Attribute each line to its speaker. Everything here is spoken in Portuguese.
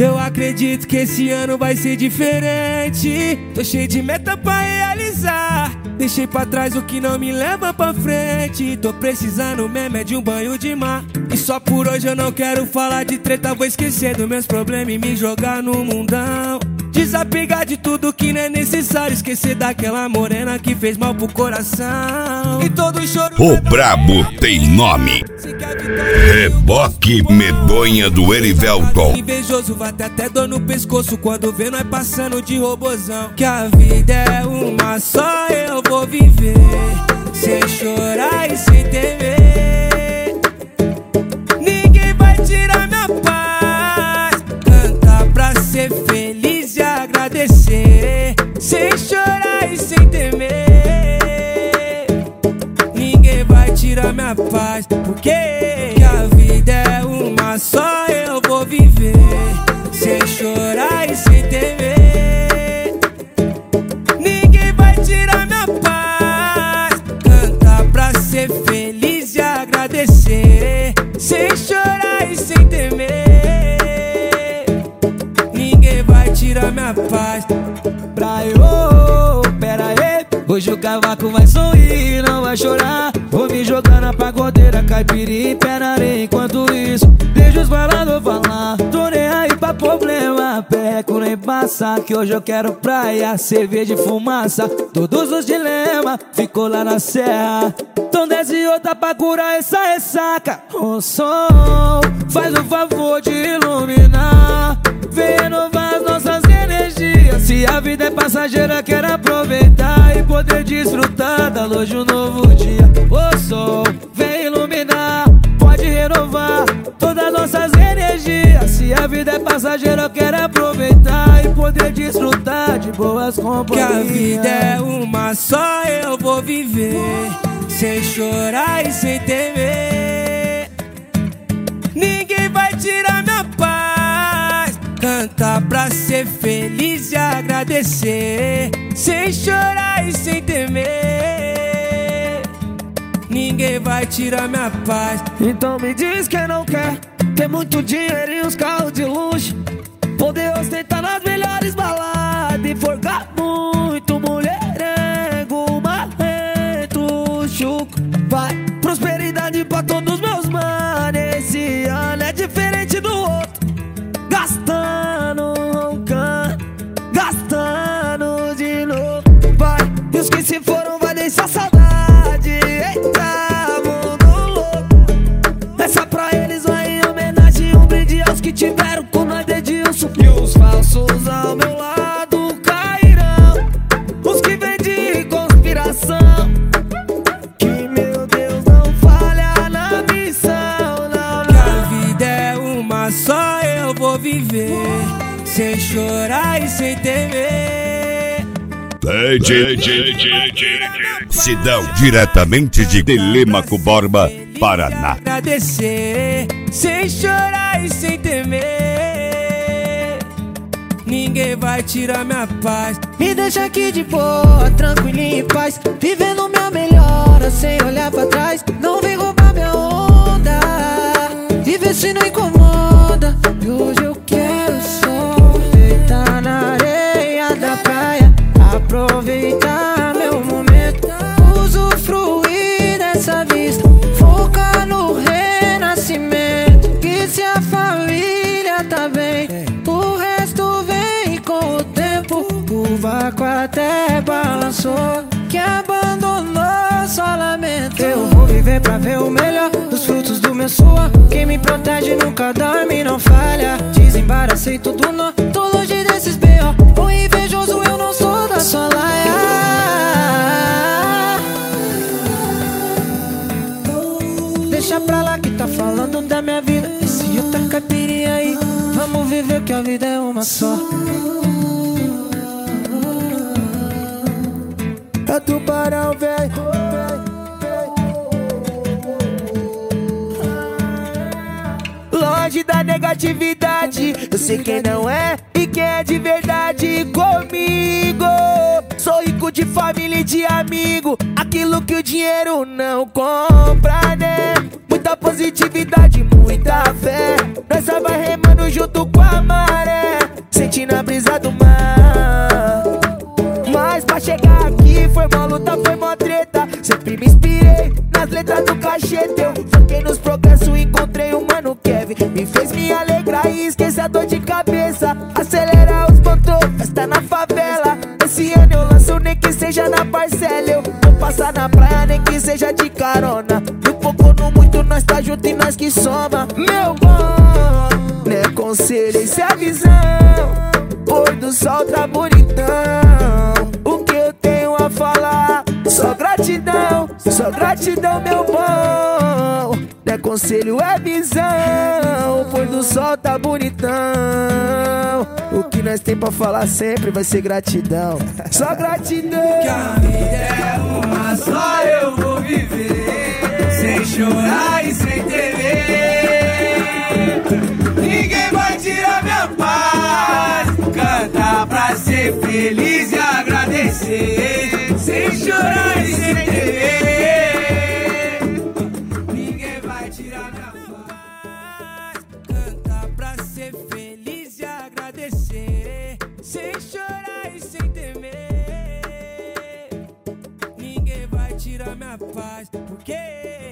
Speaker 1: Eu acredito que esse ano vai ser diferente. Tô cheio de meta pra realizar. Deixei pra trás o que não me leva pra frente. Tô precisando mesmo é de um banho de mar. E só por hoje eu não quero falar de treta. Vou esquecer dos meus problemas e me jogar no mundão. Desapegar de tudo que não é necessário. Esquecer daquela morena que fez mal pro coração. E todo choro.
Speaker 2: O brabo tem nome. Reboque medonha do Erivelton.
Speaker 1: Invejoso vai ter até dor no pescoço quando vê nós passando de robozão. Que a vida é uma só, eu vou viver sem chorar e sem temer. Ninguém vai tirar minha paz. Cantar pra ser feliz e agradecer, sem chorar e sem temer. Ninguém vai tirar minha paz, porque a vida é uma só, eu vou viver sem chorar e sem temer. Ninguém vai tirar minha paz. Cantar pra ser feliz e agradecer, sem chorar e sem temer. Ninguém vai tirar minha paz.
Speaker 3: Pera aí, hoje o cavaco vai sorrir, não vai chorar. Vou me jogar na pagodeira, caipirinha e pé na areia. Enquanto isso, deixa os falador falar. Tô nem aí pra problema, perco nem passa. Que hoje eu quero praia, cerveja e fumaça. Todos os dilemas, ficou lá na serra. Então desce outra pra curar essa ressaca. O sol faz o favor de iluminar. Vem renovar as nossas energias. Se a vida é passageira, quero aproveitar e poder desfrutar da luz de um novo dia. O sol vem iluminar, pode renovar todas as nossas energias. Se a vida é passageira, eu quero aproveitar e poder desfrutar de boas companhias.
Speaker 1: Que a vida é uma só, eu vou viver sem chorar e sem temer. Ninguém vai tirar minha paz. Cantar pra ser feliz e agradecer, sem chorar e sem temer. Ninguém vai tirar minha paz.
Speaker 3: Então me diz que não quer ter muito dinheiro e uns carros de luxo, poder ostentar nas melhores baladas e forgar muito mulherengo, marrento, chuco. Vai, prosperidade pra todos meus manos. Esse ano é diferente do outro. Gastando, roncando, gastando de novo. Vai, e os que se foram vai deixar saudade. Eita, mundo louco. Essa pra eles vai em homenagem, um brinde aos que tiveram com nós de Edilson. E os falsos ao meu lado cairão, os que vêm de conspiração. Que meu Deus não falha na missão, não, não.
Speaker 1: Que a vida é uma só, eu vou viver sem chorar e sem temer.
Speaker 2: Sidão, diretamente de Telêmaco Borba, Paraná.
Speaker 1: Agradecer, sem chorar e sem temer. Ninguém vai tirar minha paz.
Speaker 3: Me deixa aqui de boa, tranquilinho em paz, vivendo minha melhora sem olhar pra trás. Não vem roubar minha onda, viver se não incomoda. E hoje eu quero só deitar na areia da praia, aproveitar meu momento, usufruir dessa vista, focar no renascimento. Que se a família tá bem, o resto vem com o tempo. O vácuo até balançou, que abandonou só lamento. Eu vou viver pra ver o melhor dos frutos do meu suor. Quem me protege nunca dorme e não falha. Desembaracei tudo nó, tô longe desses B.O. O invejoso eu não sou da solaia. Deixa pra lá que tá falando da minha vida. Esse outra caipirinha aí, vamos viver que a vida é uma só. É tubarão, véi. Longe da negatividade, eu sei quem não é e quem é de verdade comigo. Sou rico de família e de amigo, aquilo que o dinheiro não compra, né? Muita muita positividade, muita fé. Nós só vai remando junto com a maré, sentindo a brisa do mar. Mas pra chegar aqui foi mó luta, foi mó treta. Sempre me inspirei nas letras do cachete. Eu foquei nos progressos, encontrei o mano Kevin. Me fez me alegrar e esquecer a dor de cabeça. Acelera os motores, festa na favela. Esse ano eu lanço nem que seja na parcela. Eu vou passar na praia nem que seja de carona. No pouco ou no muito nós tá junto e nós que soma. Meu bom, né conselho, esse é a visão. Pôr do sol tá bonitão. O que eu tenho a falar? Só gratidão, meu bom. Não é conselho, é visão. O pôr do sol tá bonitão. O que nós tem pra falar sempre vai ser gratidão. Só gratidão.
Speaker 1: Que a vida é uma só, eu vou viver sem chorar e sem temer. Ninguém vai tirar minha paz. Cantar pra ser feliz e agradecer, sem chorar e sem temer. Ninguém vai tirar minha paz. Cantar pra ser feliz e agradecer, sem chorar e sem temer. Ninguém vai tirar minha paz, porque